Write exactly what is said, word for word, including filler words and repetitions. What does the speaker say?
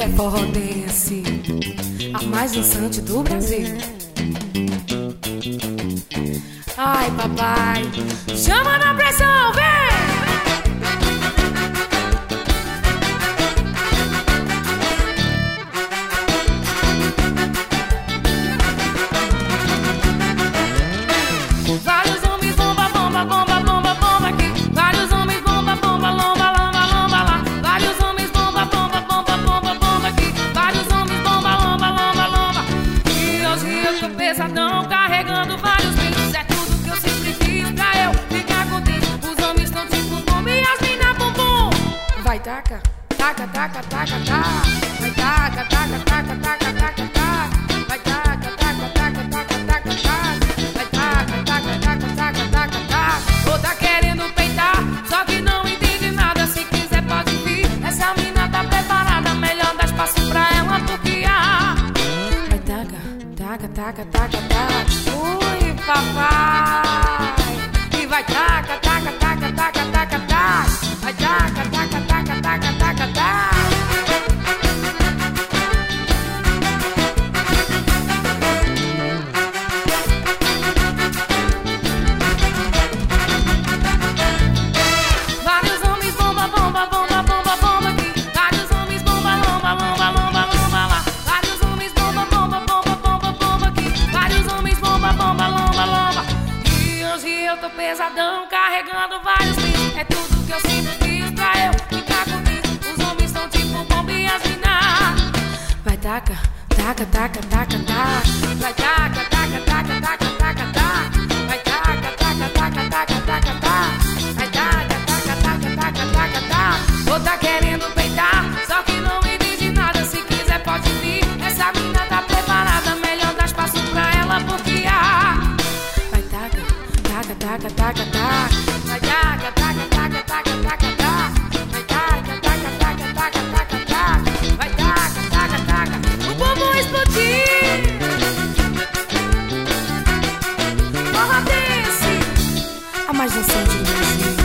forró dance, a mais dançante do Brasil. Ai, papai, chama na pressão, vem! Vários homens bomba, bomba, bomba, bomba, bomba aqui. Vários homens bomba, bomba, lomba, lomba, lomba lá. Vários homens bomba, bomba, bomba, bomba, bomba aqui. Vários homens bomba, lomba, lomba, lomba. E hoje eu tô pesadão, carregando vários bichos. É tudo que eu sempre fiz pra eu ficar contente. Os homens tão tipo bomba e as mina bumbum. Vai taca, taca, taca, taca, taca. Vai taca, taca, taca, taca, taca, taca. Vai taca, taca, taca, taca, taca, taca. Ou tá querendo peitar, só que não entende nada. Se quiser pode vir, essa mina tá preparada. Melhor dar espaço pra ela porque a vai taca, taca, taca, taca, taca. Ui, papai. E vai taca, taca, taca, taca, taca, taca. Vai taca, taca, taca, taca, taca, taca. Eu tô pesadão, carregando vários bichos. É tudo que eu sempre fiz pra eu ficar comigo. Os homens são tipo bomba e as minas. Vai taca, taca, taca, taca, taca. Vai taca, taca, taca, taca, taca, taca. Vai taca, taca, taca, taca, taca, taca. Vai taca, taca, taca, taca, taca, taca. Ou tá querendo peitar, só que não entende nada. Se quiser pode vir, essa mina tá preparada. Melhor dar espaço pra ela porque a taca, taca, taca, taca. Vai taca, taca, taca, taca, taca, taca. Vai taca, taca, taca, taca, taca, taca. Vai taca, taca, taca. O bumbum explodir. Forró dance, a mais dançante do Brasil.